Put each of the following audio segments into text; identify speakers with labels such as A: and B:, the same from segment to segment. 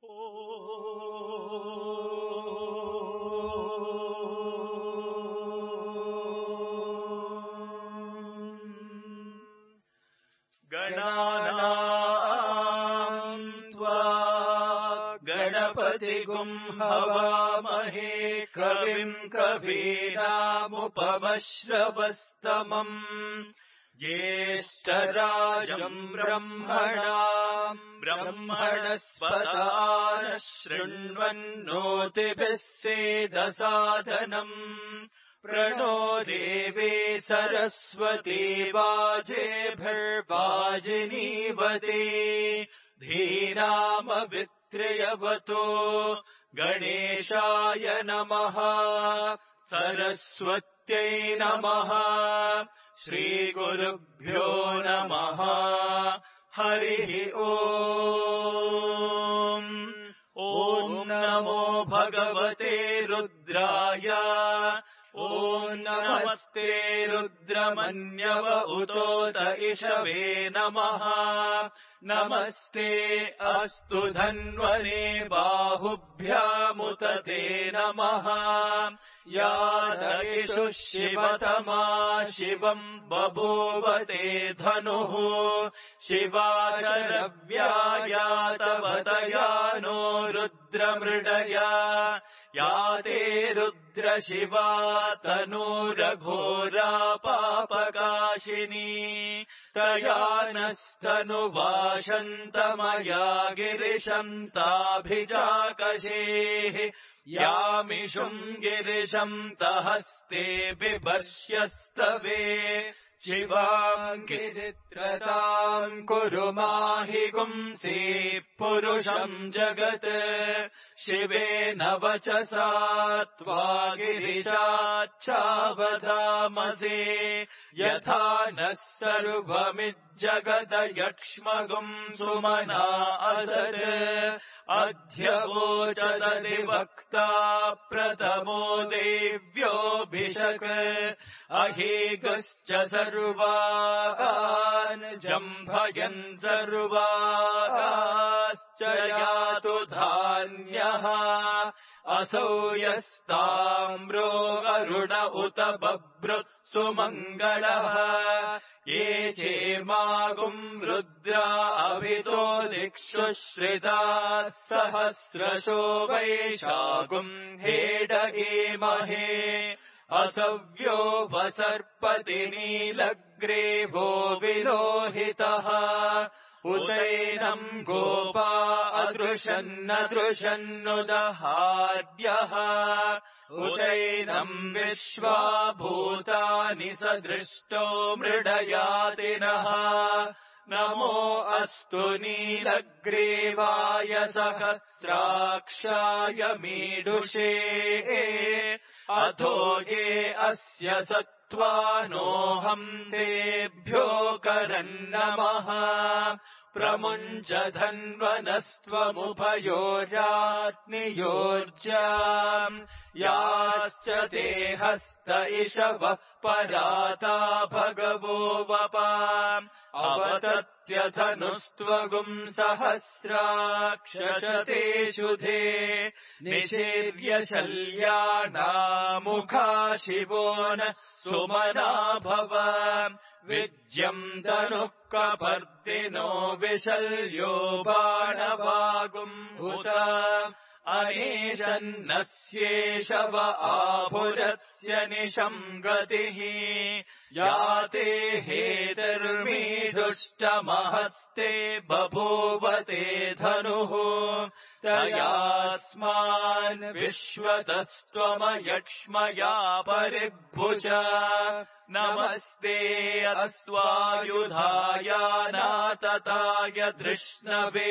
A: गणानाम् त्वा गणपतिगुं हवामहे कविम् कवीनामुपमश्रवस्तमम् ज्येष्ठराजम् ब्रह्मणस्पतानः शृण्वन्नोतिभिः सेदसादनम् प्रणो देवे सरस्वती वाजेभिर्वाजिनीवते धीनामवित्र्यवतो गणेशाय नमः सरस्वत्यै नमः श्रीगुरुभ्यो नमः हरिः ओम् ॐ नमो भगवते रुद्राय ॐ नमस्ते रुद्रमन्यव उतोत इषवे नमः नमस्ते अस्तु धन्वने बाहुभ्यामुत ते नमः यादयिषु शिवतमा शिवम् बभूवते धनुः शिवाशरव्यायातवतया नो रुद्रमृडया याते रुद्रशिवा तनूरघोरा पापकाशिनी तया नस्तनुवाशन्तमया गिरिशम् ताभिजाकशेः यामिषुम् गिरिशम् तहस्ते बिभर्ष्यस्तवे शिवाम् गिरित्रताम् कुरु माहि गुंसि पुरुषम् जगत् शिवेन वचसा त्वा गिरिशाच्छावधामसे यथा नः सर्वमिज्जगदयक्ष्मगुम् सुमना असत् अध्यवोचदधिवक्ता प्रथमो देव्योऽभिषक् अहेगश्च सर्वान् जम्भयन् सर्वाश्च यातु धान्यः असौ यस्ताम्रो गरुड उत बभ्रुत् सुमङ्गलः ये चेमागुम् रुद्रा अभितो दिक्षु श्रिताः सहस्रशो वैशाखुम् हेडगेमहे असव्यो वसर्पति नीलग्रीवो विलोहितः उदैनम् गोपा अदृशन्नदृशन्नुदहार्यः उदैनम् विश्वा भूतानि सदृष्टो मृडयातिनः नमो अस्तु नीलग्रीवाय सहस्राक्षाय मीडुषे अथो ये अस्य सत्त्वानोऽहम् तेभ्यो करन्नमः प्रमुञ्च धन्वनस्त्वमुभयोराग्नियोर्जाम् याश्च ते हस्त इषवः पराता भगवो वपा अवतत्यधनुस्त्वगुम् सहस्राक्षशते शुधे निषेव्य शल्यानामुखा शिवो नः सुमना भव विज्यम् तनुः कपर्दिनो विशल्यो बाणवागुम् उत अनेशन्नस्येषव आभुरस्य निशम् गतिः याते हेतर्मीढुष्टमहस्ते बभूवते धनुः तयास्मान् विश्वतस्त्वमयक्ष्मया परिभुज नमस्ते अस्त्वायुधाय नातताय धृष्णवे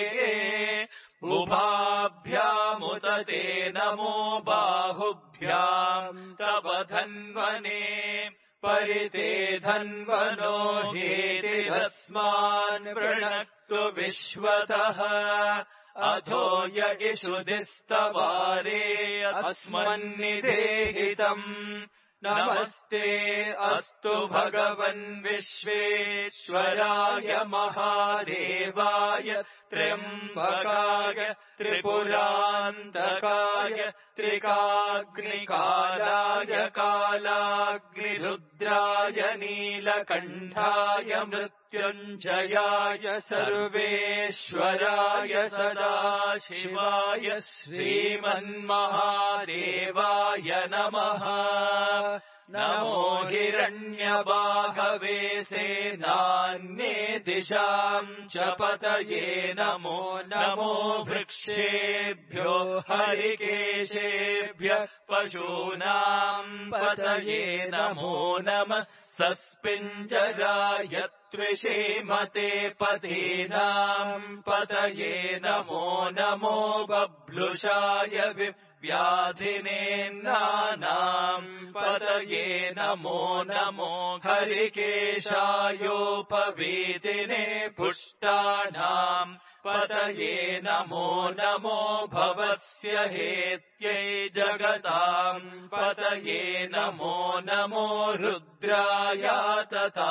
A: उभाभ्यामुत ते नमो बाहुभ्याम् तव धन्वने परिते धन्वनो हेतिरस्मान् वृणक्तु विश्वतः अथो य इषुधिस्तवारे अस्मन्निदेहितम् नमस्ते अस्तु भगवन् विश्वेश्वराय महादेवाय त्र्यम्बकाय त्रिपुरान्तकाय त्रिकाग्निकालाय कालाग्निरुद्राय नीलकण्ठाय मृत्युञ्जयाय सर्वेश्वराय सदाशिवाय श्रीमन्महादेवाय नमः। नमो हिरण्यबाहवे सेनान्ये दिशाम् च पतये नमो नमो वृक्षेभ्यो हरिकेशेभ्यः पशूनाम् पतये नमो नमः सस्पिञ्जराय त्विषीमते पतीनाम् पतये नमो नमो बभ्लुषाय व्याधिनेन्नानाम् पतये नमो नमो हरिकेशायोपवीतिने पुष्टानाम् पतये नमो नमो भवस्य हेत्यै जगताम् पतये नमो नमो रुद्राय तथा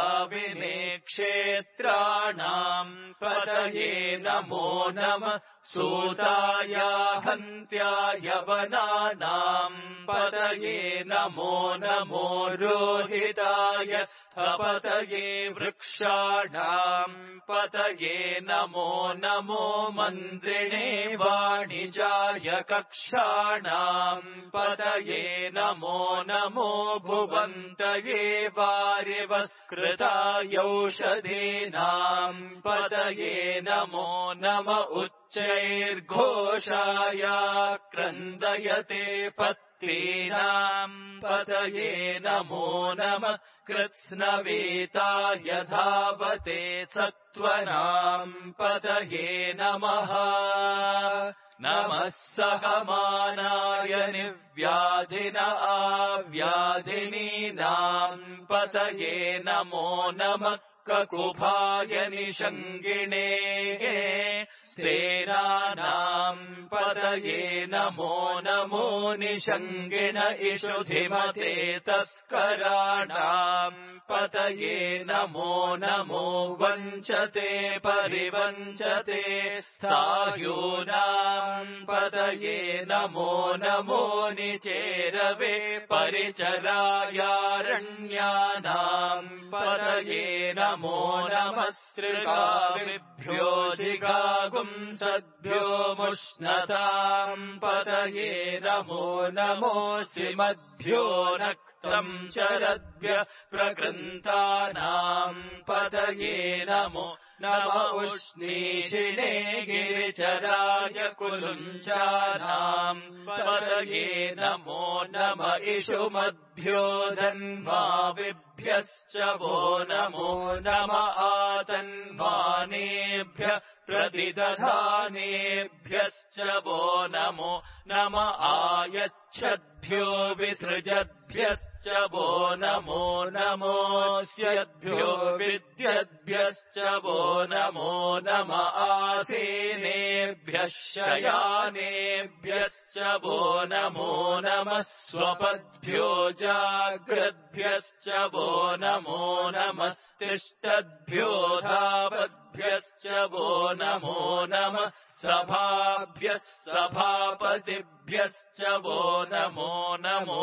A: विनेक्षेत्राणाम् पतये नमो नमः सूताय हन्त्याय वनानाम् पतये नमो नमो रोहिताय स्थपतये वृक्षाणाम् पतये नमो नमो मन्त्रिणे वाणिजाय कक्षाणाम् पतये नमो नमो भुवन्तये वारिवस्कृतायौषधीनाम् पतये नमो नम उच्चैर्घोषाय क्रन्दयते पत्नीनाम् पतये नमो नमः कृत्स्नवेताय धावते सत्त्वनाम् पतये नमः नमः सहमानाय निर्व्याधिन आव्याधिनीनाम् पतये नमो नमः ककुभाय निषङ्गिणे सेनानाम् पतये नमो नमो निषङ्गिण इषुधिमते तस्कराणाम् पतये नमो नमो वञ्चते परिवञ्चते स्थायूनाम् पतये नमो नमो निचेरवे परिचरायारण्यानाम् पतये नमो नमः स्त्रिगाविभ्यो जिगागुंसद्भ्यो मुष्णताम् पतये नमो नमो श्रीमद्भ्यो नक्तम् शरद्भ्यः प्रकृन्तानाम् पतये नमो नम उष्णीषिणे गिरिचराय कुलुञ्चानाम् पतये नमो नम इषुमद्भ्यो धन्वाविभ्यश्च वो नमो नम आतन्वानेभ्यः प्रतिदधानेभ्यश्च वो नमो नम आयच्छद्भ्यो विसृजद्भ्यश्च वो नमो नमोऽस्यद्भ्यो विद्यद्भ्यश्च वो नमो नम आसीनेभ्यः शयानेभ्यश्च वो नमो नमः स्वपद्भ्यो जाग्रद्भ्यश्च वो नमो नमस्तिष्ठद्भ्यो धावद्भ्यश्च वो नमो नमः सभाभ्यः सभापतिभ्यश्च वो नमो नमो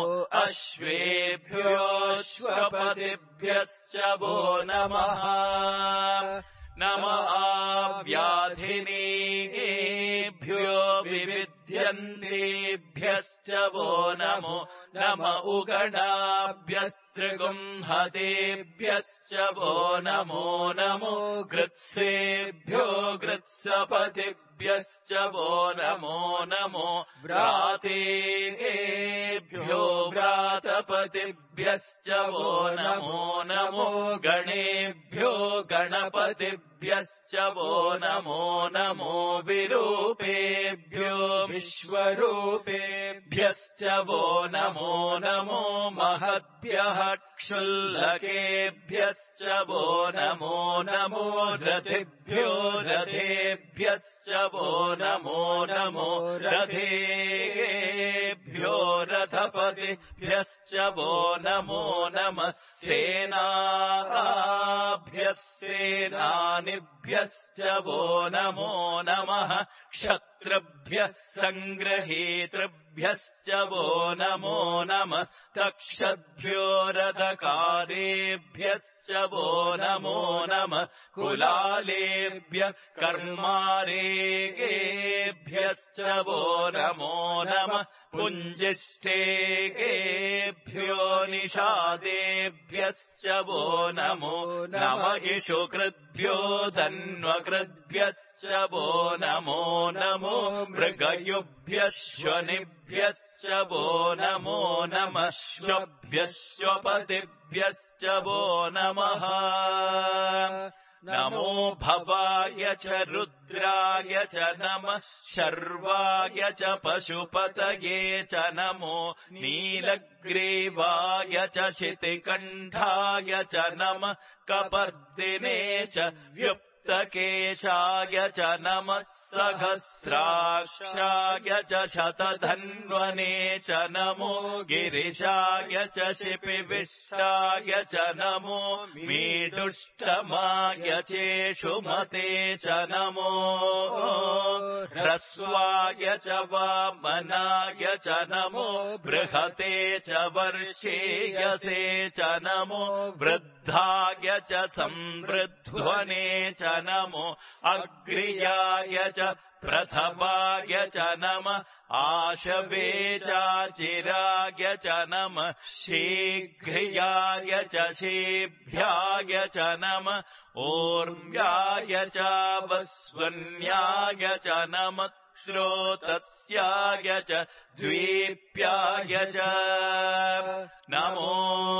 A: अश्वेभ्योऽश्वपतिभ्यश्च वो नमः नम आव्याधिनीभ्यो विविध्यन्तेभ्यश्च वो नमो नम उगणाभ्यस्त्रिगुंहतेभ्यश्च वो नमो नमो गृत्सेभ्यो गृत्सपतिभ्यश्च वो नमो नमो व्रातेभ्यो व्रातपतिभ्यश्च वो नमो नमो गणेभ्यो गणपतिभ्यश्च वो नमो नमो विरूपेभ्यो विश्वरूपेभ्यश्च वो नमो नमो महद्भ्यः क्षुल्लकेभ्यश्च वो नमो नमो रथेभ्यो रथेभ्यश्च वो नमो नमो रथेभ्यो रथेभ्यो रथपतिभ्यश्च वो नमो नमः सेनाभ्यः सेनानिभ्यश्च वो नमो नमः क्षत्रभ्यः सङ्ग्रहीतृभ्यश्च वो नमो नमस्तक्षद्भ्यो रथकारेभ्यश्च वो नमो नमः कुलालेभ्यः कर्मारेभ्यश्च वो नमो नमः पुञ्जिष्ठेभ्यो निषादेभ्यश्च वो नमो नमः इषुकृद्भ्यो धन्वकृद्भ्यश्च वो नमो नमो मृगयुभ्यः श्वनिभ्यश्च वो नमो नमः श्वभ्यश्वपतिभ्यश्च वो नमः नमो भवाय च रुद्राय च नमः शर्वाय च पशुपतये च नमो नीलग्रीवाय च शितिकण्ठाय च नमः कपर्दिने च व्युप्तकेशाय च नमः सहस्राक्षाय च शतधन्वने च नमो गिरिशाय च शिपिविष्टाय च नमो मीडुष्टमाय चेषुमते च नमो ह्रस्वाय च वामनाय च नमो बृहते च वर्षेयसे च नमो वृद्धाय च संवृध्वने च नमो अग्र्याय च प्रथमाय च नमः आशवे चाचिराय च नमः शीघ्र्याय च शीभ्याय च नमः ऊर्म्याय च वस्वन्याय च नमः श्रोतस्याय च द्वीप्याय च नमो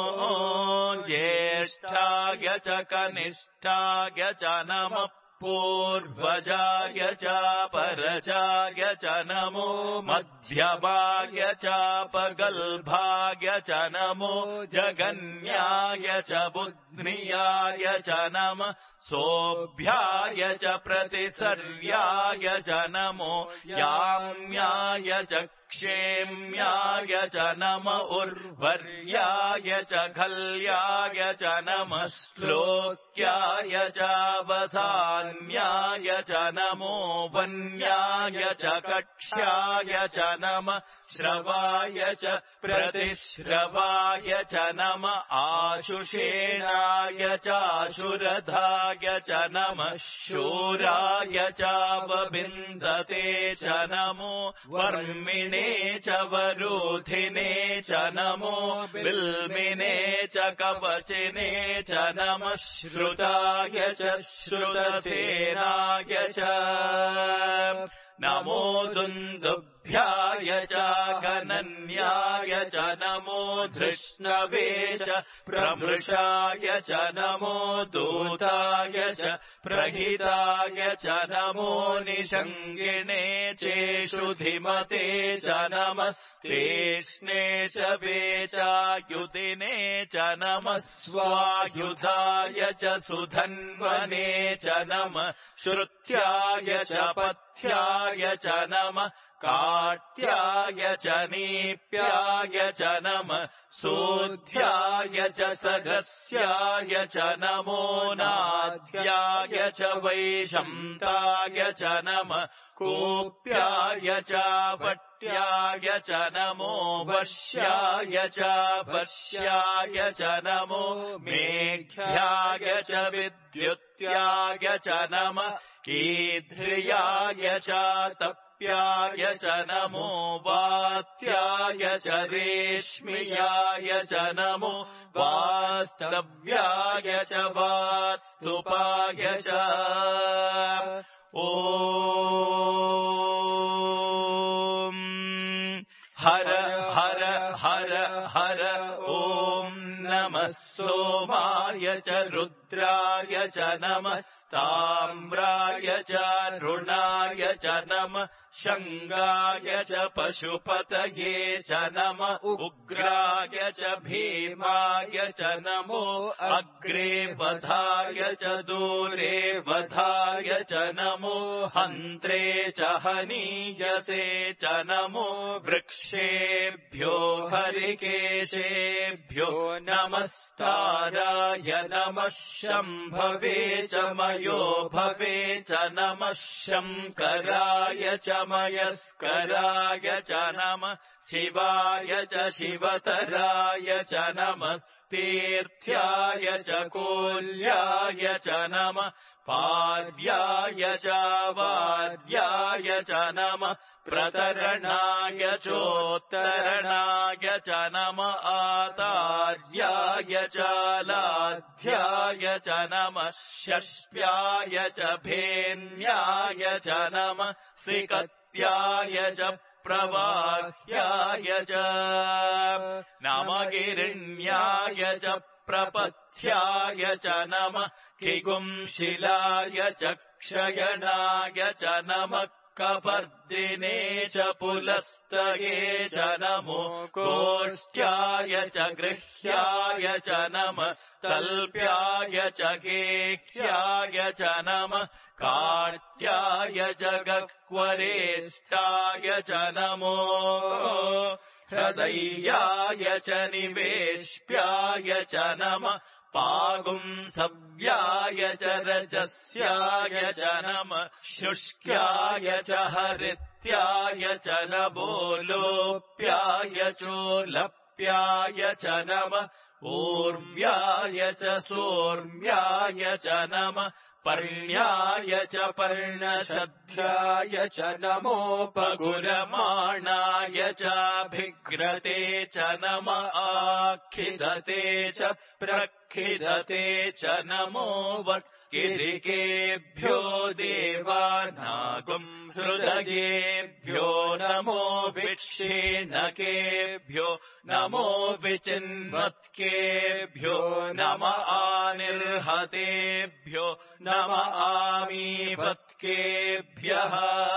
A: ज्येष्ठाय च कनिष्ठाय च नमः पूर्वजाय च परजाय च नमो मध्यभाय च पगल्भाय च नमो जगन्याय च बुध्नियाय च नमः सोऽभ्याय च प्रतिसर्याय च नमो याम्याय च क्षेम्याय च नम उर्वर्याय च खल्याय च नमः श्लोक्याय च वसान्याय च नमो वन्याय च कक्ष्याय च नमः श्रवाय च प्रतिश्रवाय च नमः आशुषेणाय चाशुरधाय च नमः शूराय चावबिन्दते च नमो वर्मिणे च वरूधिने च नमो बिल्मिने च कवचिने च नमः श्रुताय च श्रुतसेनाय च नमो दुन्दुभ्याय च गणन्याय च नमो धृष्णवे च प्रमृषाय च नमो दूताय च प्रहिताय च नमो निषङ्गिणे चेषुधिमते च नमस्तेष्णे च वेचायुधिने च नमः स्वायुधाय च सुधन्वने च नमः श्रुत्याय च पथ्याय च नमः काट्याय च नीप्याय च नमः सोऽध्याय च सगस्याय च नमो नाध्याय च वैशन्ताय च नमः कोप्याय च वट्याय च नमो वश्याय च वश्याय च नमो मेघ्याय च विद्युत्याय च नमः कीध्र्याय च तप्याय च नमो वात्याय च रेश्म्याय च नमो वास्तव्याय च वास्तुपाय च ॐ हर हर हर हर ॐ नमः सोमाय च रुद्राय च नमः ताम्राय च ऋणाय च नमः शङ्गाय च पशुपतये च नमः उग्राय च भीमाय च नमो अग्रे वधाय च दूरे वधाय च नमो हन्त्रे च हनीयसे च नमो वृक्षेभ्यो हरिकेशेभ्यो नमस्ताराय नमः शम्भवे च मयो भवे च नमः शङ्कराय च मयस्कराय च नमः शिवाय च शिवतराय च नमः तीर्थ्याय च कोल्याय च नमः पार्याय च वार्याय च नमः प्रतरणाय चोत्तरणाय च नमः आतार्याय च लाध्याय च नमः षष्ट्याय च भेन्याय च नमः श्रीकत्याय च प्रवाह्याय च नमगिरिण्याय च प्रपथ्याय च नमः किगुंशिलाय च क्षयणाय च नमः कपर्दिने च पुलस्तये च नमो गोष्ठ्याय च गृह्याय च नमः तल्प्याय च गेह्याय च नमः काट्याय च गह्वरेष्ठाय च नमो हृदयाय च निवेश्याय च नमः पागुंसव्याय च रजस्याय च नमः शुष्क्याय च हरित्याय च नमो लोप्याय चोलप्याय च नमः ऊर्व्याय च सोर्व्याय च नमः पर्ण्याय च पर्णशध्याय च नमोपगुरमाणाय चाभिघ्रते च नमः आखिदते च प्रखिदते च नमो वक्किरिकेभ्यो देवानागुम् हृदयेभ्यो नमो विक्षेणकेभ्यो नमो विचिन्वत्केभ्यो नम आनिर्हतेभ्यो नम आमीवत्केभ्यः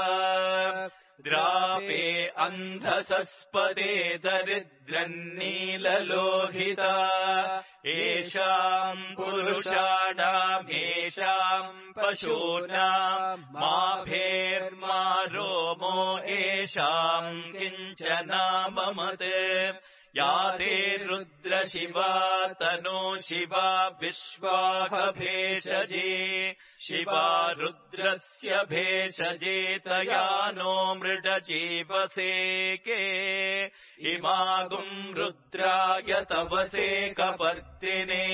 A: द्रापे अन्धसस्पदे दरिद्रन्नीललोहिता येषाम् पुरुषाणाम् येषाम् पशूनाम् माभेर्मा रोमो येषाम् किञ्चनाममते या ते रुद्रशिवा तनो शिवा विश्वाहभेषजे शिवा रुद्रस्य भेषजे तया नो मृडजीवसे के इमागुम् रुद्राय तवसे कपर्दिने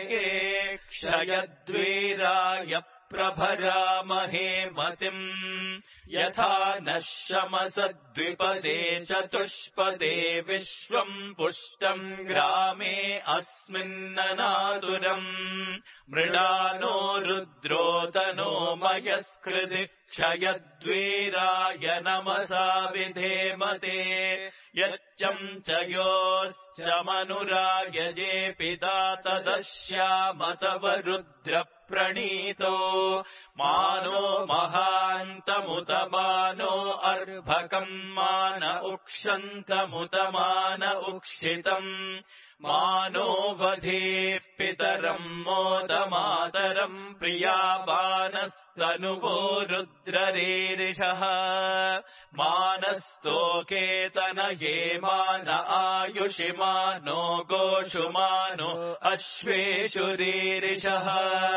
A: क्षयद्वीराय प्रभरामहे मतिम् यथा नः शमसद्विपदे चतुष्पदे विश्वम् पुष्टम् ग्रामे अस्मिन्ननातुरम् मृडानो रुद्रोतनो मयस्कृति क्षयद्वीराय नमसा विधेमते यच्चम् च योश्च मनुरायजे पिता तदश्यामतव रुद्र प्रणीतो मानो महान्तमुत मानो अर्भकम् मान उक्षन्तमुत मान उक्षितम् मानो वधेः पितरम् मोदमातरम् प्रियाबानस्तनुवो रुद्ररीरिषः मानस्तोकेतनये मान आयुषि मानो गोषु मानो अश्वेषु रीरिषः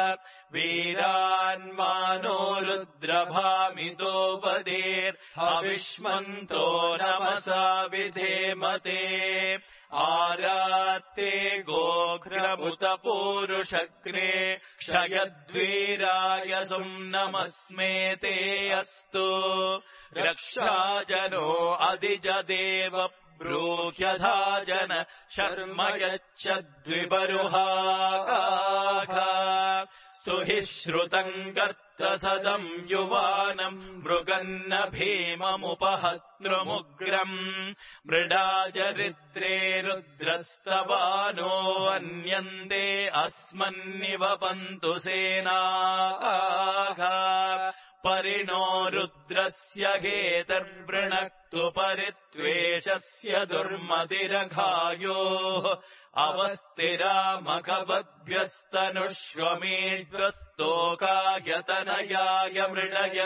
A: वीरान्मानो रुद्रभामितो वदेर्हविष्मन्तो नमसा विधेमते आरात्ते गोघ्रमुत पूरुषग्ने क्षयद्वीराय सुम्नमस्मेते अस्तु रक्षाजनो अधिजदेव ब्रूह्यधाजन शर्म यच्च द्विबरुहाः स्तुहि श्रुतम् कर्तसदम् युवानम् मृगन्न भीममुपहतृमुग्रम् मृडाचरित्रे रुद्रस्तवानो अन्यन्ते अस्मन्निवपन्तु सेनाः परिणो रुद्रस्य हेतर्वृणक्तु परित्वेषस्य दुर्मतिरघायोः अवस्थिरामखवद्भ्यस्तनुष्वमीड्वत्तोकायतनयाय मृडय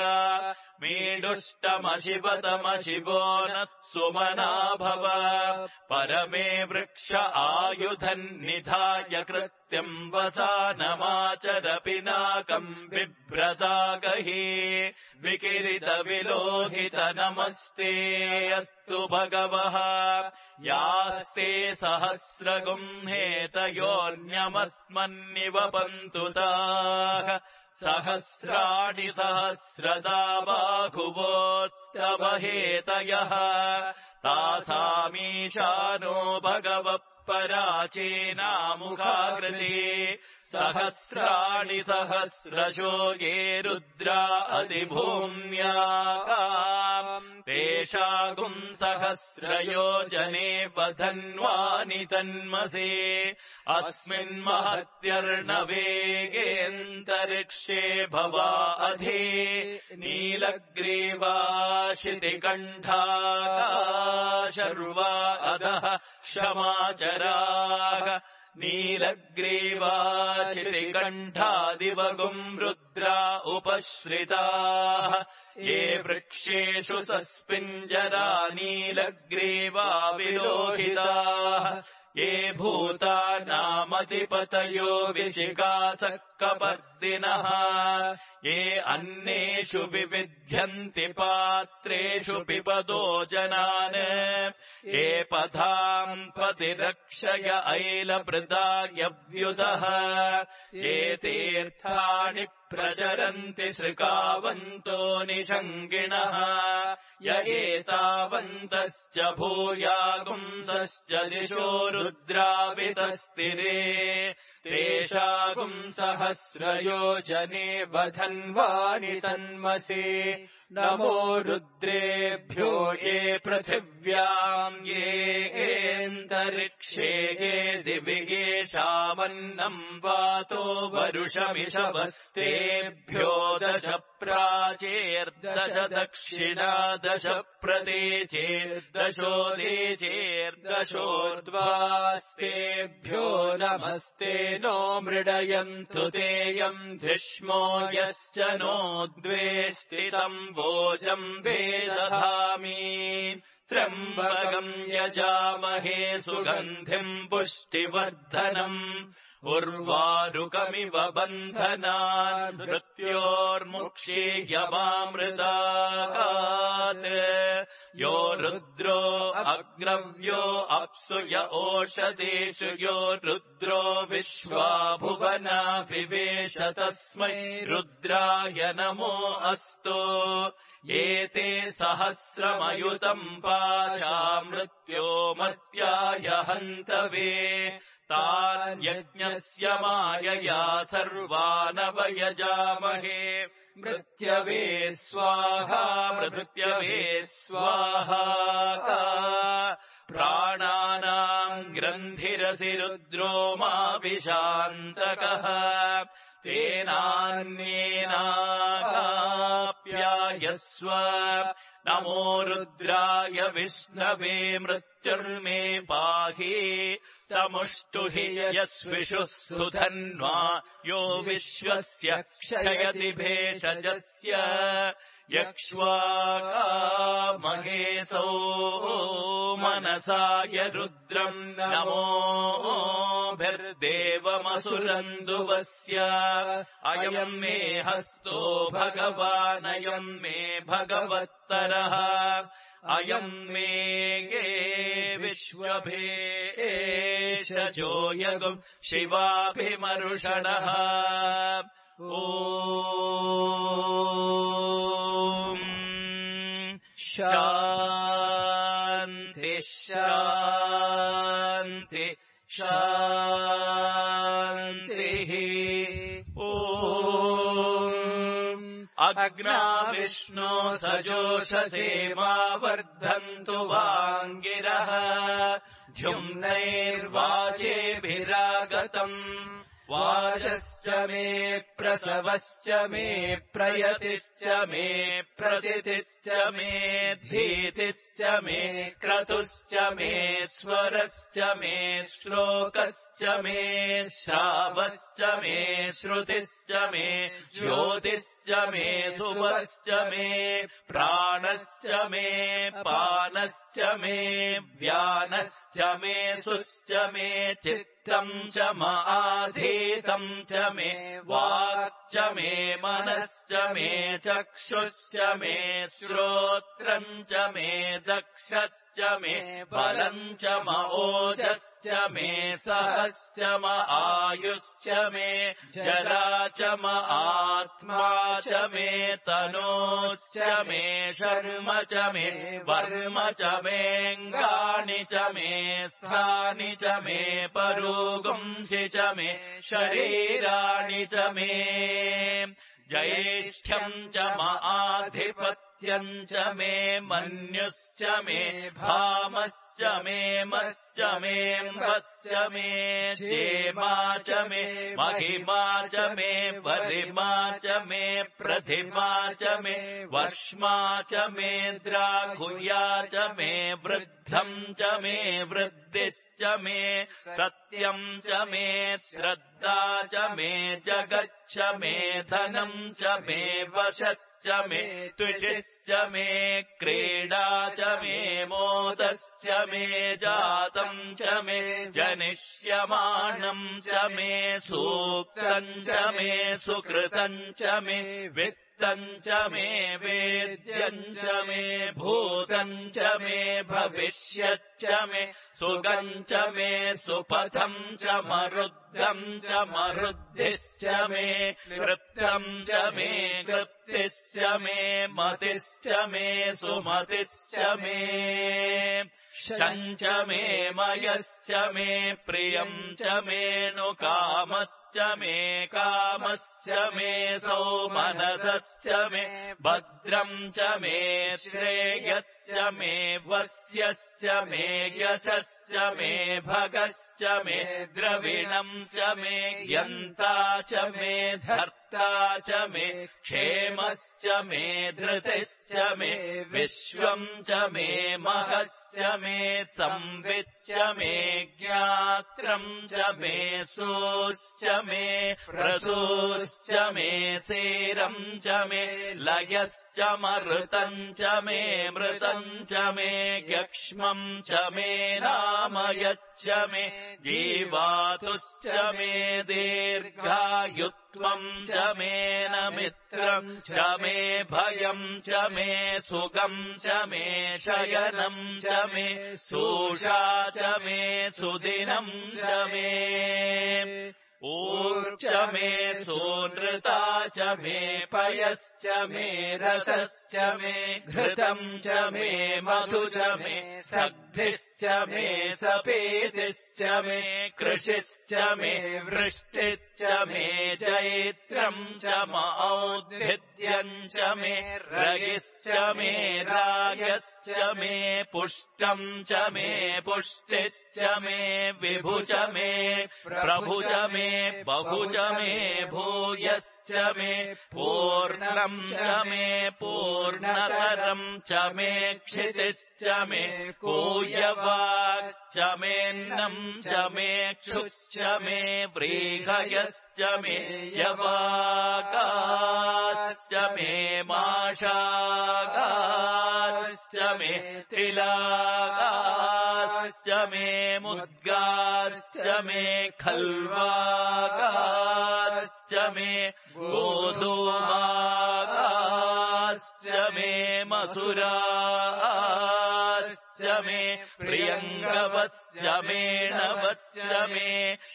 A: मीडुष्टमशिवतमशिवो न सुमना भव परमे वृक्ष आयुधन्निधाय कृत्यम् वसानमाचर पिनाकम् बिभ्रसागहि विकिरितविलोहित नमस्ते अस्तु भगवः यास्ते सहस्रगुंहेतयोऽन्यमस्मन्निवपन्तु ताः सहस्राणि सहस्रदा बाहुवोत्स्तवहेतयः तासामीशानो भगवः पराचेनामुखाकृते सहस्राणि सहस्रशो ये रुद्रा अधिभूम्याम् तेषागुम् सहस्रयोजने वधन्वानि तन्मसे अस्मिन्महत्यर्णवेगेऽन्तरिक्षे भवा अधि नीलग्रीवाशितिकण्ठाशर्वा अधः क्षमाचराः नीलग्रीवाशितिकण्ठादिवगुम् रुद्रा उपश्रिताः ये वृक्षेषु सस्पिञ्जरा नीलग्रीवा विलोहिताः ये भूतानामतिपतयो विशिखासः कपर्दिनः ये अन्नेषु विविध्यन्ति पात्रेषु पिबतो जनान् ये पथाम् पतिरक्षय ऐलभृतायव्युतः ये तीर्थानि प्रचरन्ति सृकावन्तो निषङ्गिणः य एतावन्तश्च भूयागुंसश्च दिशो रुद्रावितस्तिरे तेषागुम् सहस्रयोजने वधन्वानि तन्मसे नमो रुद्रेभ्यो ये पृथिव्याम् येऽन्तरिक्षे ये दिवि येषामन्नम् वातो वरुषमिषवस्तेभ्यो दश प्राचेर्दश दक्षिणा दश प्रदेचेर्दशोदेचेर्दशोर्ध्वास्तेभ्यो नमस्ते नो मृडयन्तु तेयम् धिष्मो यश्च नो द्वे स्थितम् वोचम् वेदधामि त्र्यम्बकम् यजामहे सुगन्धिम् पुष्टिवर्धनम् उर्वारुकमिव बन्धनान् मृत्योर्मुक्षीयमामृतात् यो रुद्रो अग्रव्यो अप्सु य ओषधेषु यो रुद्रो विश्वा भुवना विवेश तस्मै रुद्राय नमो अस्तु एते सहस्रमयुतम् पाशा मृत्यो मर्त्याय हन्तवे तान्यज्ञस्य मायया सर्वानवयजामहे मृत्यवे स्वाहा मृत्यवे स्वाहा प्राणानाम् ग्रन्थिरसि रुद्रो माभिशान्तकः तेनान्येनाप्यायस्व नमो रुद्राय विष्णवे मृत्युर्मे पाहि तमुष्टुहि यस्विषुः सुधन्वा यो विश्वस्य क्षयति भेषजस्य यक्ष्वाकामहेसौ मनसाय रुद्रम् नमोभिर्देवमसुरन्दुवस्य अयम् मे हस्तो भगवानयम् मे भगवत्तरः अयम् मे ये विश्वभेषजो यगुम् शिवाभिमरुषणः ॐ शान्ति शान्ति शान्तिः ॐ अग्ना विष्णो सजोषसे मा वर्धन्तु वाङ्गिरः द्युम्नैर्वाचेभिरागतम् वाचश्च मे प्रसवश्च मे प्रयतिश्च मे प्रचितिश्च मे धीतिश्च मे क्रतुश्च मे स्वरश्च मे श्लोकश्च मे श्रावश्च मे श्रुतिश्च मे ज्योतिश्च मे सुवश्च मे प्राणश्च मे पानश्च मे व्यानश्च मे सुश्च मे चित्तम् च आधीतम् च मे वाक् च मे मनश्च मे चक्षुश्च मे श्रोत्रम् च मे दक्षश्च मे बलम् च ओजश्च मे सहश्च आयुश्च मे जरा च आत्मा च मे तनोश्च मे शर्म च मे वर्म च मेऽङ्गानि च मे स्थानि च मे परोगुंसि च मे शरीराणि च मे ज्येष्ठ्यम् च आधिपत्यम् च मे मन्युश्च मे भामश्च मे मश्च मे म्भश्च मे क्षेमा च मे महिमा च मे वरिमा च मे प्रथिमा च मे वर्ष्मा च मे द्राघुया च मे वृद्धम् च मे वृद्धिश्च मे सत्यम् च मे श्रद्धा च मे जगच्च मे धनम् च मे वशश्च मे तुजिश्च मे क्रीडा च मे मोदश्च मे जातम् च मे जनिष्यमाणम् च मे सूक्तम् च मे सुकृतम् च मे वित्तम् च मे वेद्यम् च मे भूतम् च मे भविष्यच्च मे सुगम् च मे सुपथम् च मरुद्धम् च मरुद्धिश्च मे कृप्तम् च मे कृप्तिश्च मे मतिश्च मे सुमतिश्च मे शम् च मे मयश्च मे प्रियम् च मेऽनुकामश्च मे कामश्च मे सौमनसश्च मे भद्रम् च मे श्रेयश्च मे वस्यश्च मे यशश्च मे भगश्च मे द्रविणम् च मे यन्ता च मे धर्ता च मे क्षेमश्च मे धृतिश्च मे विश्वम् च मे महश्च मे संविच्च मे ज्ञात्रम् च मे सोश्च मे प्रसूश्च मे सेरम् च मे लयश्च मरुतम् च मे मृतम् च मे यक्ष्मम् च मे नामयच्च मे जीवातुश्च मे दीर्घायुत्वम् च मे न मित्रम् च मे भयम् च मे सुखम् च मे शयनम् च मे सूषा च मे सुदिनम् च मे ऊर्च मे सोनृता च मे पयश्च मे रसश्च मे घृतम् च मे मधु च मे सग्धिश्च मे सपेतिश्च मे कृषिश्च मे वृष्टिश्च मे चैत्रम् च औद्भिद्यम् च मे रयिश्च मे रायश्च मे पुष्टम् च मे पुष्टिश्च मे विभु च मे प्रभु च मे बहु च मे भूयश्च मे पूर्णम् च मे पूर्णतरम् च मे क्षितिश्च मे कूयवाक्श्च मेऽन्नम् च मे क्षुश्च मे व्रीहयश्च मे यवागाश्च मे माशागाश्च मे तिलागाश्च मे मुद्गाश्च मे खल्वागाश्च मे गोधूमागाश्च मे मसुराश्च मे प्रियङ्गवश्च मेणवश्च मे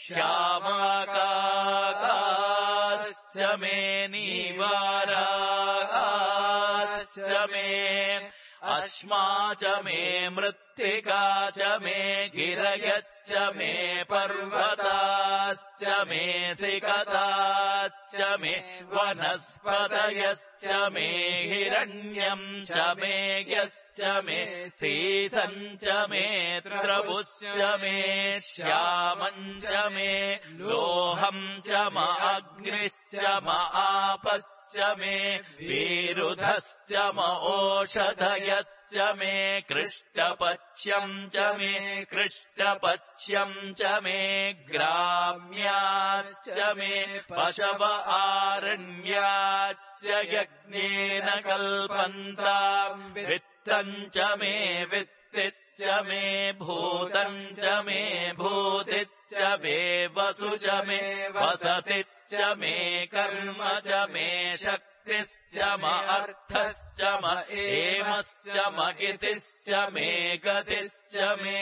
A: श्यामाकागाश्च मे नीवारागाश्च मे अश्मा च मे मृत्तिका च मे गिरयश्च मे पर्वताश्च मे सिकताश्च मे वनस्पतयश्च मे हिरण्यम् च मे यश्च मे सीसम् च मे द्रवुश्च मे श्यामम् च मे लोहम् च अग्निश्च आपश्च मे विरुधश्च ओषधयश्च मे कृष्टपच्यम् च मे कृष्टपच्यम् च मे ग्राम्याश्च मे पशव आरण्यास्य यज्ञेन कल्पन्ताम् वित्तम् च मे वित्तिश्च मे भूतम् च मे भूतिश्च मे वसु च मे वसतिश्च मे कर्म च मे शक्तिश्च म अर्थश्च म एमश्च म इतिश्च मे गतिश्च मे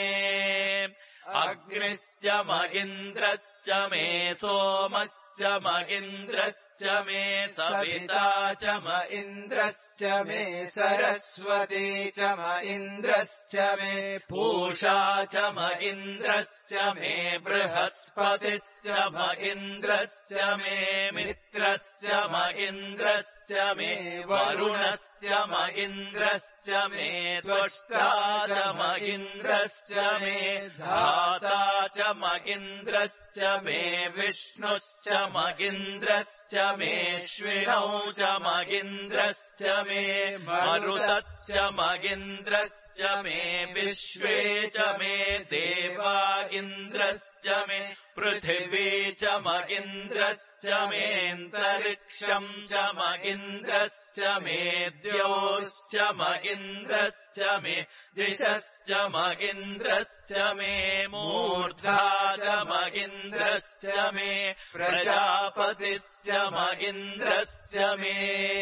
A: अग्निश्च म इन्द्रश्च मे सोमश्च म इन्द्रश्च मे सविता च म इन्द्रश्च मे सरस्वती च म इन्द्रश्च मे पूषा च म इन्द्रश्च मे बृहस्पतिश्च म इन्द्रश्च मे मित्रश्च म इन्द्रश्च मे वरुणश्च म इन्द्रश्च मे त्वष्टा च म इन्द्रश्च मे धाता च म इन्द्रश्च मे विष्णुश्च म इन्द्रश्च मे श्विनौ च म इन्द्रश्च मे मरुतश्च म इन्द्रश्च मे विश्वे च मे देवा इन्द्रश्च मे पृथिवी च म इन्द्रश्च मेऽन्तरिक्षम् च म इन्द्रश्च मे द्यौश्च म इन्द्रश्च मे दिशश्च म इन्द्रश्च मे मूर्धा च म इन्द्रश्च मे प्रजापतिश्च म इन्द्रश्च मे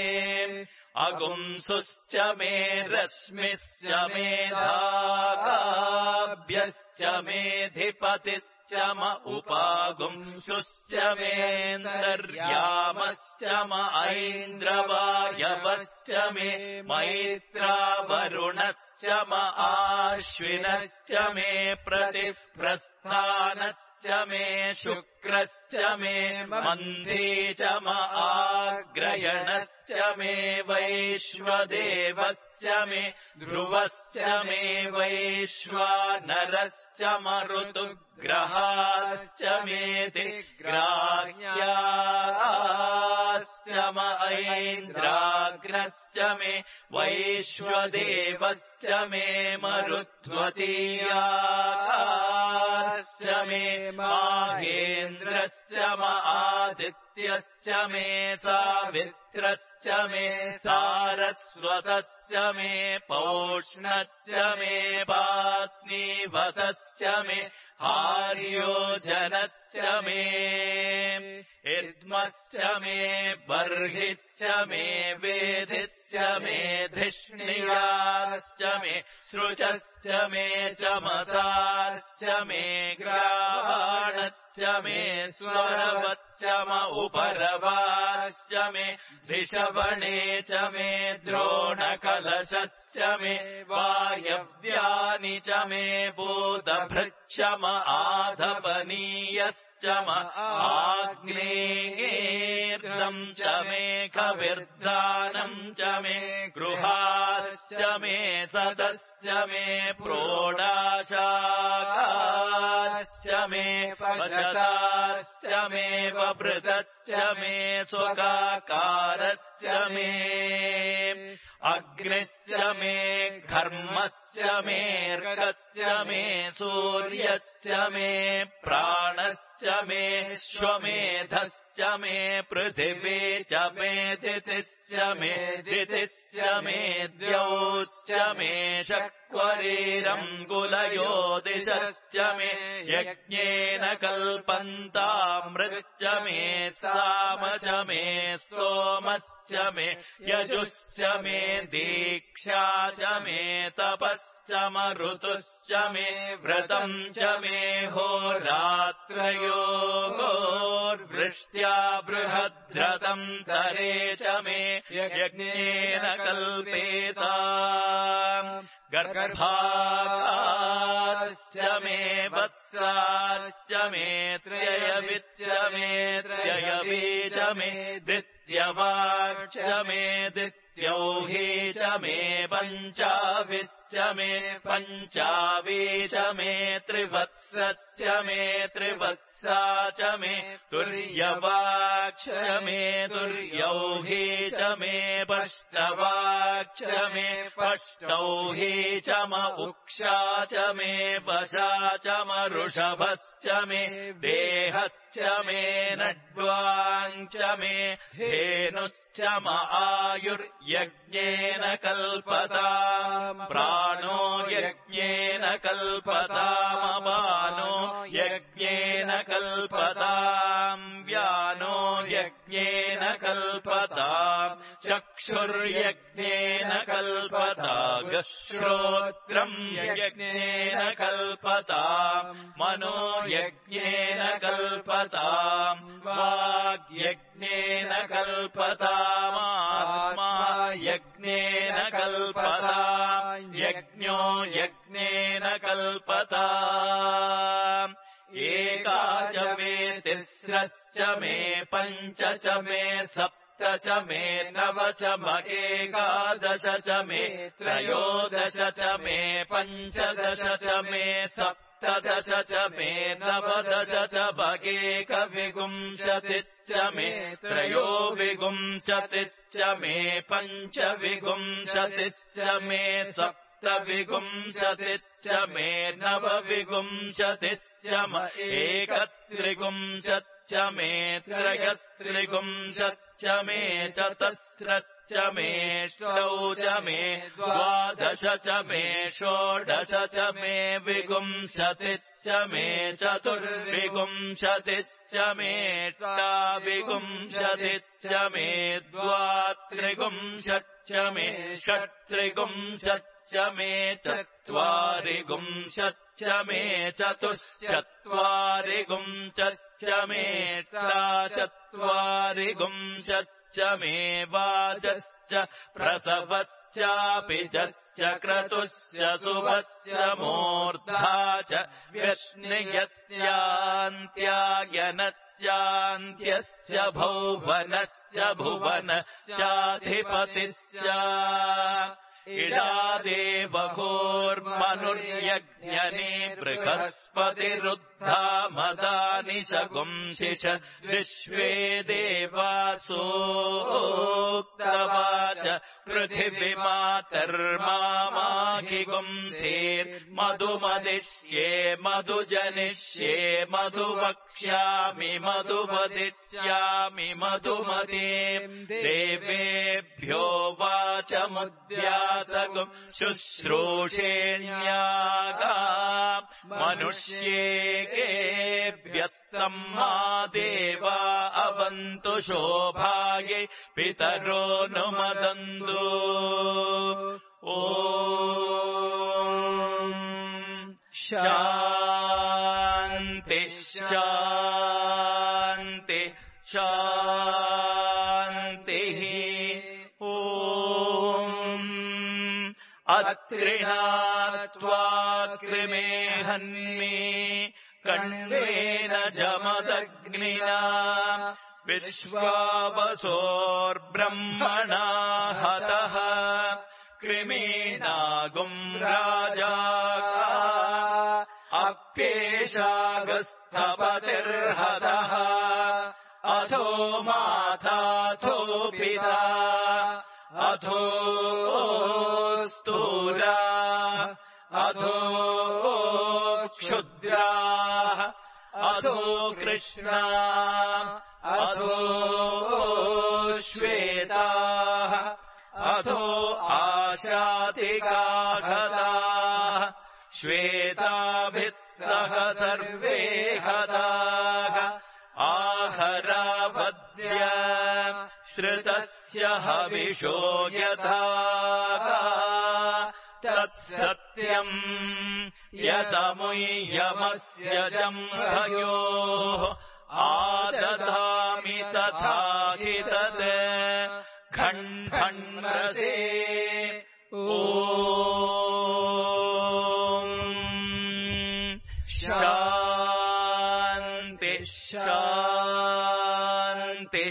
A: अगुंसुश्च मे रश्मिश्च मे धाताभ्यश्च मेऽधिपतिश्च म उपागुंसुश्च मेऽन्तर्यामश्च म ऐन्द्रवायवश्च मे मैत्रावरुणश्च म आश्विनश्च मे प्रतिप्रस्थानश्च मे शुक्रश्च मे मन्थी च म आग्रयणश्च मे वैश्वदेवश्च मे ध्रुवश्च मे वैश्वानरश्च म ऋतुग्रहाश्च मेति ग्राह्याश्च म ऐन्द्राग्नश्च मे वैश्वदेवश्च मे मरुत्वतीयाश्च मे माहेन्द्रश्च म आदित्यश्च मे सावित्रश्च मे सारस्वतश्च मे पौष्णश्च मे पात्नीवतश्च मे आर्योजनश्च मे इद्मश्च मे बर्हिश्च मे वेदिश्च मे धिष्णियाश्च मे सृजश्च मे चमसाश्च मे ग्रावाणश्च मे स्वरवश्च म उपरवाश्च मे ऋषवणे च मे द्रोणकलशश्च मे वायव्यानि च मे बोधभृच्च म आधपनीयश्च म आग्नेर्दम् च मे कविर्दानम् च मे गृहाश्च मे सदश्च मे प्रोडाशाश्च मे पशताश्च मे वभृतश्च मे स्वकाकारश्च मे अग्निश्च मे घर्मश्च मे अर्कश्च मे सूर्यश्च मे प्राणश्च मे श्वमेधश्च मे पृथिवी च मे दितिश्च मे द्यौश्च मे शक्वरीरम् कुलयोदिशश्च मे यज्ञेन कल्पन्तामृच्च मे साम च मे स्तोमश्च मे यजुश्च मे दीक्षा च मे तपश्च म ऋतुश्च मे व्रतम् च मे होरात्रयोर्वृष्ट्या बृहद्रतम् तरे च मे यज्ञेन कल्पेता गर्भाश्च मे वत्स त्र्यवत्साश्च मे त्रयविश्च मे त्रयवीच मे द्वितीयवाक्ष मे द्वितीयौही च मे पञ्चाविश्च मे पञ्चावीच मे त्रिवत्सश्च मे त्रिवत्सा च मे तुर्यवाक्ष मे तुर्यौही च मे पष्टवाक्ष मे पष्टौही च म उक्षा च मे वशा च म ऋषभश्च मे देहश्च मे नड्वाञ्च मे धेनुश्च म आयुर्यज्ञेन कल्पताम् प्राणो यज्ञेन कल्पतामपानो यज्ञेन कल्पताम् व्यानो यज्ञेन कल्पताम् चक्षुर्यज्ञेन कल्पताम् श्रोत्रम् यज्ञेन कल्पताम् मनो यज्ञेन कल्पताम् वाग्यज्ञेन कल्पतामात्मा यज्ञेन कल्पताम् यज्ञो यज्ञेन कल्पताम् एका च मे तिस्रश्च मे पञ्च च मे सप्त च मे नव च म एकादश च मे त्रयोदश च मे पञ्चदश च मे सप्तदश च मे नवदश च भगेकविंशतिश्च मे त्रयोविंशतिश्च मे पञ्चविंशतिश्च मे सप्तविंशतिश्च मे नवविंशतिश्च म एकत्रिंशच्च मे त्रयस्त्रिंशच्च मे चतस्रश्च मे षष्ठौ च मे द्वादश च मे षोडश च मे विंशतिश्च मे चतुर्विंशतिश्च मे अष्टाविंशतिश्च मे द्वात्रिंशच्च मे षट्त्रिंशच्च मे चत्वारिंशच्च मे चतुश्चत्वारिंशच्च मे अष्टाचत्वारिंशच्च मे वाजश्च प्रसवश्चापि च क्रतुश्च शुभश्च मूर्धा च व्यश्नियस्यान्त्यायनश्चान्त्यश्च भौवनश्च भुवनश्चाधिपतिश्च इडादेवघोर्मनुर्यज्ञने बृहस्पतिरुद्धा मदानि शगुंशिष विश्वे देवासोक्तवाच पृथिवीमातर्मामाहिगुंसेर्मधुमदिष्ये मधुजनिष्ये मधुवक्ष्यामि मधुवदिष्यामि मधुमतीम् देवेभ्यो वाचमुद्यासगुम् शुश्रूषेण्यागा मनुष्येकेभ्यस्तम् मा देवा अवन्तु शोभायै पितरो नुमदन्तु ॐ शान्ति शान्ति शान्तिः अत्रिणात्वा कृमे हन्मि कण्वेन जमदग्निना विश्वावसोर्ब्रह्मणा हतः कृमीणागुम् राजा अप्येषागस्थपतिर्हतः अथो माताथो पिता अथो स्थूला अथो क्षुद्राः अथो कृष्णा अथो श्वेताः अथो आशातिकागताः श्वेताभिः सह सर्वे हताः आहरावद्य श्रुतस्य हविषो यथा तत्सत्यम् यतमुह्यमस्य जम्भयोः आददामि तथाहि तत् खण्डन्रसे ॐ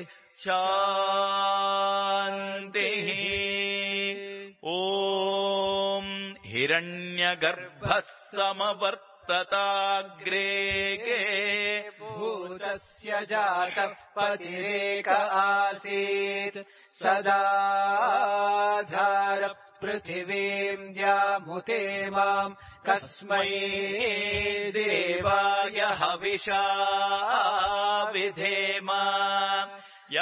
A: शान्तिः। ॐ हिरण्यगर्भः समवर्तताग्रे
B: भूतस्य जातः पतिरेक आसीत् सदाधार पृथिवीम् यामुते माम् कस्मै
A: देवाय हविषा विधेम य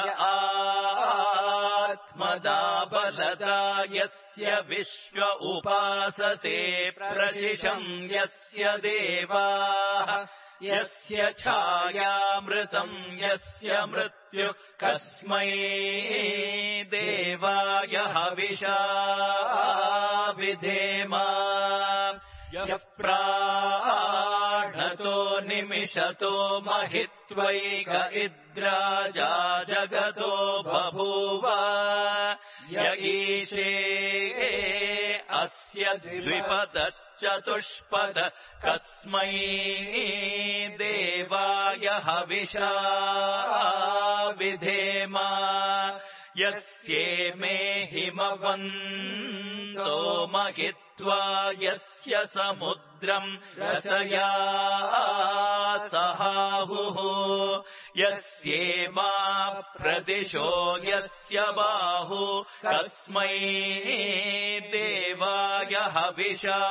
A: आत्मदा बलदा यस्य विश्व उपासते प्रशिशं यस्य देवाः यस्य छायामृतम् यस्य मृत्युः कस्मै देवाय हविषा विधेम यः प्राणतो निमिषतो महित्वैक इद्राजा जगतो बभूव य ईशे अस्य द्विपदश्चतुष्पद कस्मै देवाय हविषा विधेम यस्येमे हिमवन्तो महित्वा यस्य समुद्रम् रसया सहाहुः यस्येमा प्रदिशो यस्य बाहु कस्मै देवाय हविषा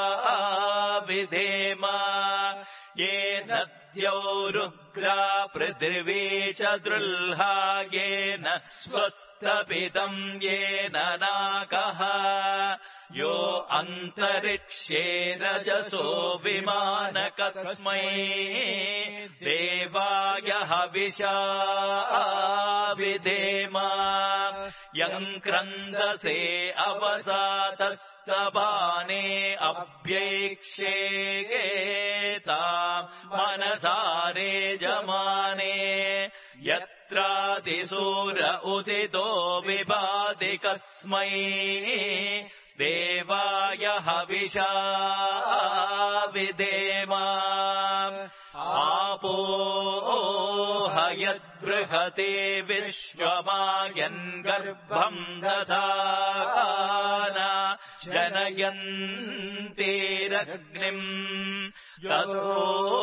A: विधेम येन द्यौरुग्रा पृथिवी च दृह्ला येन स्वस्तपिदम् येन नाकः यो अन्तरिक्षे रजसो विमान कस्मै देवाय हविषा विधेम यम् क्रन्दसे अवसातस्तबाने अभ्यैक्षे मनसारे जमाने यत्रातिसूर उदितो विभाति कस्मै देवाय हविषा विधेम आपो हयद्बृहते विश्वमायन् गर्भम् दधाना जनयन्तेरग्निम् ततो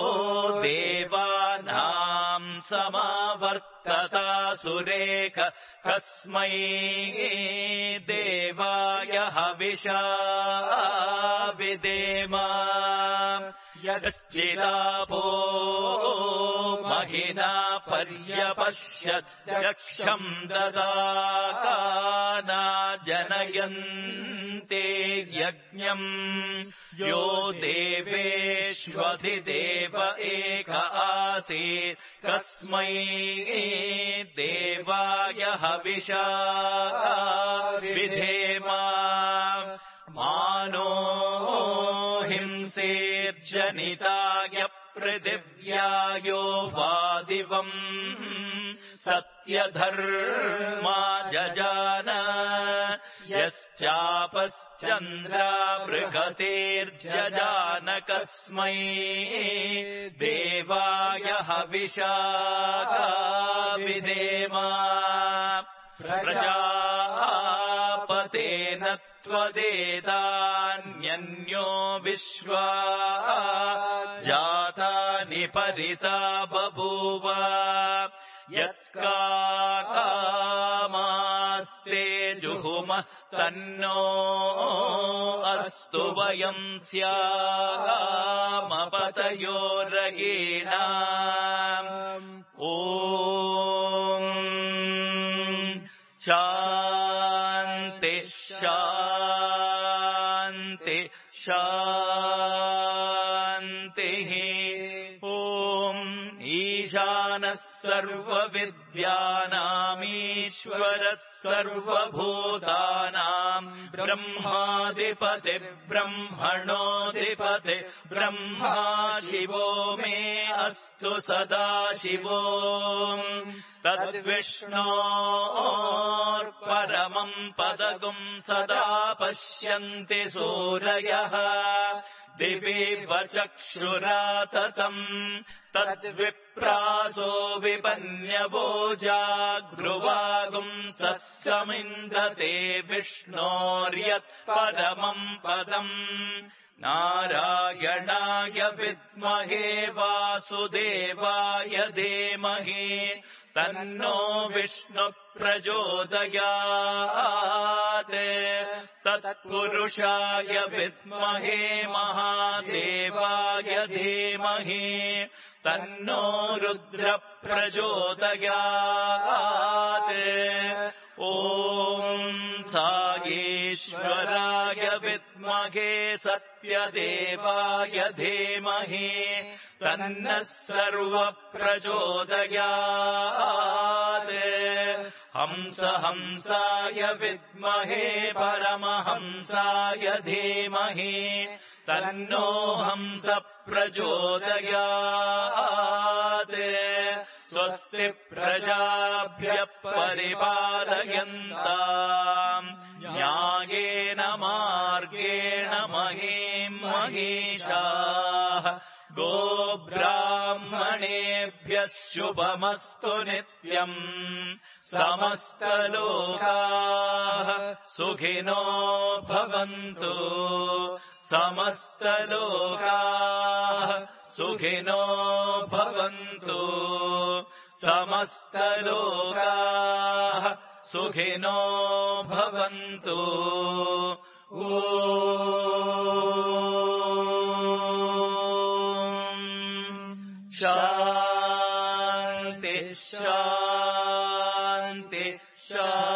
A: देवानाम् समावर्तता सुरेख कस्मै देवाय हविषा विधेम यश्चिदापो महिना पर्यपश्यत् यक्षम् ददाना जनयन्ते यज्ञम् यो देवेष्वधिदेव एक आसीत् कस्मै देवाय हविषा विधेम मानो हिंसेर्जनिताय पृथिव्यायो वादिवम् सत्यधर्मा जजान यश्चापश्चन्द्रा बृहतेर्जजान कस्मै देवाय हविषा विधेम प्रजापतेन त्वदेतान्यन्यो विश्वा जातानि परिता बभूव यत्कामास्ते जुहुमस्तन्नो अस्तु वयम् स्यामपतयो रयेणाम् ॐ शान्ति शान्ति शान्तिः ॐ ईशानः सर्वविद्यानामीश्वरः सर्वभूतानाम् ब्रह्माधिपतिर्ब्रह्मणोऽधिपति ब्रह्मा शिवो मे अस्तु सदा शिवो तद्विष्णोर्परमम् पदगुम् सदा पश्यन्ति सूरयः दिवीव चक्षुरा ततम् तद्विप्रासो विपन्यवो जागृवागुम् सस्यमिन्दते विष्णोर्यत्परमम् पदम् नारायणाय विद्महे वासुदेवाय धीमहि तन्नो विष्णु प्रचोदयात् तत्पुरुषाय विद्महे महादेवाय धीमहि तन्नो रुद्र प्रचोदयात् ॐ साईश्वराय विद्महे सत्यदेवाय धीमहि तन्नः सर्वप्रचोदयात् हंसाय विद्महे परमहंसाय धीमहि तन्नो हंस प्रचोदयात् स्वस्ति प्रजाभ्यः परिपालयन्ताम् न्यायेन मार्गेण महीम् महिषाः गोब्राह्मणेभ्यः शुभमस्तु नित्यम् समस्तलोकाः सुखिनो भवन्तु समस्तलोकाः सुखिनो भवन्तु समस्तलोकाः सुखिनो भवन्तु शान्ति शान्ति शान्ति